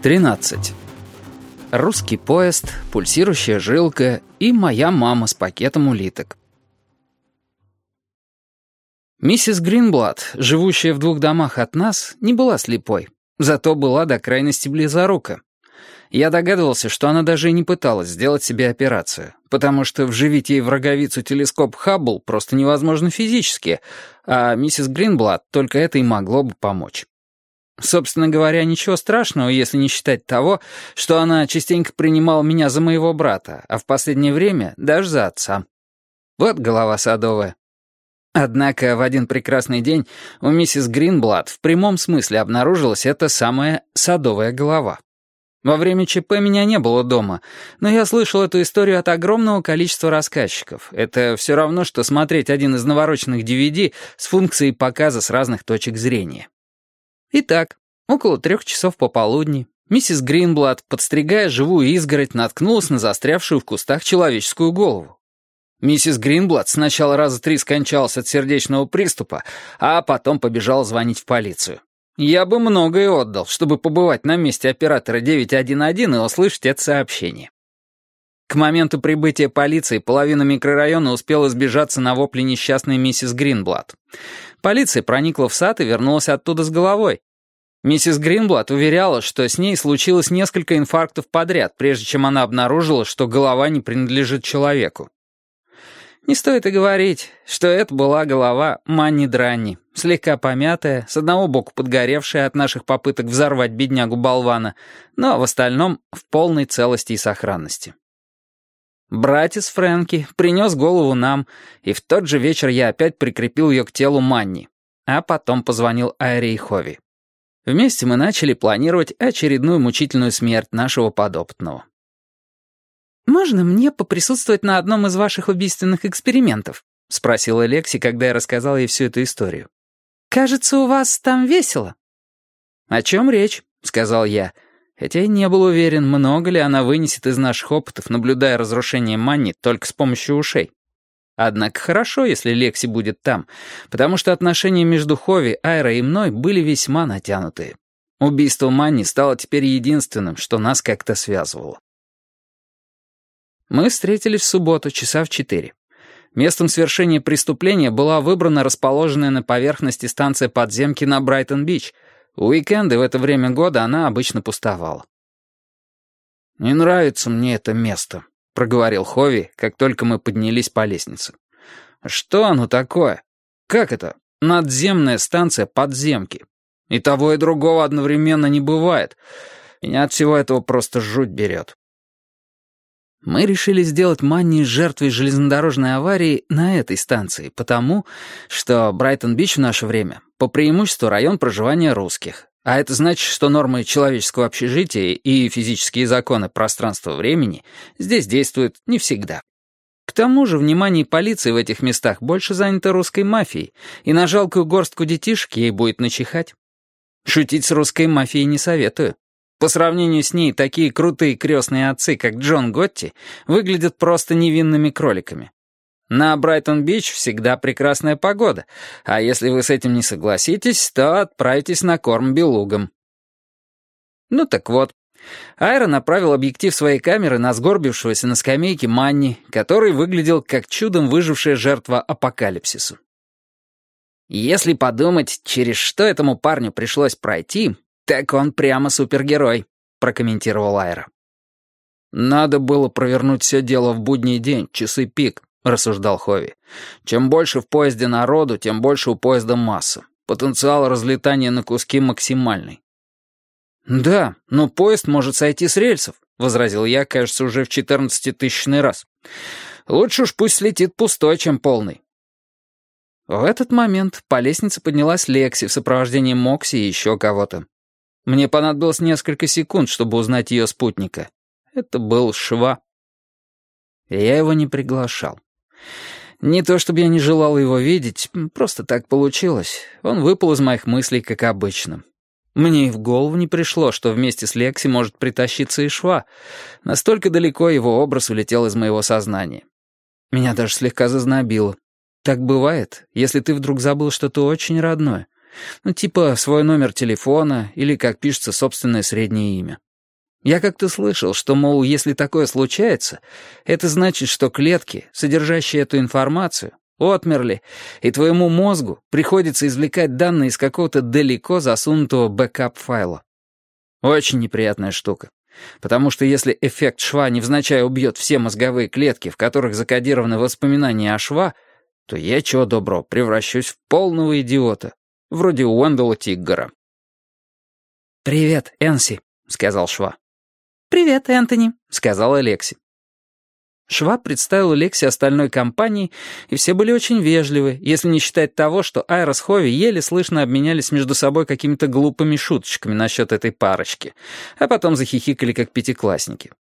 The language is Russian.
13. Русский поезд, пульсирующая жилка и моя мама с пакетом улиток. Миссис Гринблат, живущая в 2 домах от нас, не была слепой, зато была до крайности близорука. Я догадывался, что она даже и не пыталась сделать себе операцию, потому что вживить ей в роговицу телескоп Хаббл просто невозможно физически, а миссис Гринблат только это и могло бы помочь. Собственно говоря, ничего страшного, если не считать того, что она частенько принимала меня за моего брата, а в последнее время даже за отца. Вот голова садовая. Однако в один прекрасный день у миссис Гринблат в прямом смысле обнаружилась эта самая садовая голова. Во время ЧП меня не было дома, но я слышал эту историю от огромного количества рассказчиков. Это все равно, что смотреть один из навороченных DVD с функцией показа с разных точек зрения. Итак, около 3 часов пополудни миссис Гринблат, подстригая живую изгородь, наткнулась на застрявшую в кустах человеческую голову. Миссис Гринблат сначала раза 3 скончалась от сердечного приступа, а потом побежала звонить в полицию. Я бы многое отдал, чтобы побывать на месте оператора 911 и услышать это сообщение. К моменту прибытия полиции половина микрорайона успела сбежаться на вопли несчастной миссис Гринблат. Полиция проникла в сад и вернулась оттуда с головой. Миссис Гринблат уверяла, что с ней случилось несколько инфарктов подряд, прежде чем она обнаружила, что голова не принадлежит человеку. Не стоит и говорить, что это была голова Манни Дранни, слегка помятая, с одного боку подгоревшая от наших попыток взорвать беднягу-болвана, но в остальном в полной целости и сохранности. Братец Фрэнки принес голову нам, и в тот же вечер я опять прикрепил ее к телу Манни, а потом позвонил Айре и Хови. Вместе мы начали планировать очередную мучительную смерть нашего подопытного. «Можно мне поприсутствовать на одном из ваших убийственных экспериментов?» — спросила Лекси, когда я рассказал ей всю эту историю. «Кажется, у вас там весело». «О чем речь?» — сказал я, хотя и не был уверен, много ли она вынесет из наших опытов, наблюдая разрушение Манни только с помощью ушей. Однако хорошо, если Лекси будет там, потому что отношения между Хови, Айрой и мной были весьма натянутые. Убийство Манни стало теперь единственным, что нас как-то связывало. Мы встретились в субботу часа в 4. Местом совершения преступления была выбрана расположенная на поверхности станция подземки на Брайтон-Бич. В уикенды в это время года она обычно пустовала. «Не нравится мне это место», — проговорил Хови, как только мы поднялись по лестнице. «Что оно такое? Как это? Надземная станция подземки. И того, и другого одновременно не бывает. Меня от всего этого просто жуть берет». Мы решили сделать Манни жертвой железнодорожной аварии на этой станции, потому что Брайтон-Бич в наше время по преимуществу район проживания русских, а это значит, что нормы человеческого общежития и физические законы пространства-времени здесь действуют не всегда. К тому же внимание полиции в этих местах больше занято русской мафией, и на жалкую горстку детишек ей будет начихать. Шутить с русской мафией не советую. По сравнению с ней, такие крутые крестные отцы, как Джон Готти, выглядят просто невинными кроликами. На Брайтон-Бич всегда прекрасная погода, а если вы с этим не согласитесь, то отправитесь на корм белугам. Ну так вот, Айра направил объектив своей камеры на сгорбившегося на скамейке Манни, который выглядел как чудом выжившая жертва апокалипсису. Если подумать, через что этому парню пришлось пройти, так он прямо супергерой, прокомментировал Айра. «Надо было провернуть все дело в будний день, часы пик», — рассуждал Хови. «Чем больше в поезде народу, тем больше у поезда масса. Потенциал разлетания на куски максимальный». «Да, но поезд может сойти с рельсов», — возразил я, кажется, уже в 14-тысячный раз. «Лучше уж пусть слетит пустой, чем полный». В этот момент по лестнице поднялась Лекси в сопровождении Мокси и еще кого-то. Мне понадобилось несколько секунд, чтобы узнать ее спутника. Это был Шва. Я его не приглашал. Не то чтобы я не желал его видеть, просто так получилось. Он выпал из моих мыслей, как обычно. Мне и в голову не пришло, что вместе с Лекси может притащиться и Шва. Настолько далеко его образ улетел из моего сознания. Меня даже слегка зазнобило. Так бывает, если ты вдруг забыл что-то очень родное. Ну, типа свой номер телефона или, как пишется, собственное среднее имя. Я как-то слышал, что, мол, если такое случается, это значит, что клетки, содержащие эту информацию, отмерли, и твоему мозгу приходится извлекать данные из какого-то далеко засунутого бэкап-файла. Очень неприятная штука. Потому что если эффект шва невзначай убьет все мозговые клетки, в которых закодированы воспоминания о шва, то я, чего доброго, превращусь в полного идиота, вроде Уэндала Тиггера. «Привет, Энси», — сказал шва. «Привет, Энтони», — сказала Лекси. Шва представил Лекси остальной компании, и все были очень вежливы, если не считать того, что Айра с Хови еле слышно обменялись между собой какими-то глупыми шуточками насчет этой парочки, а потом захихикали как пятиклассники.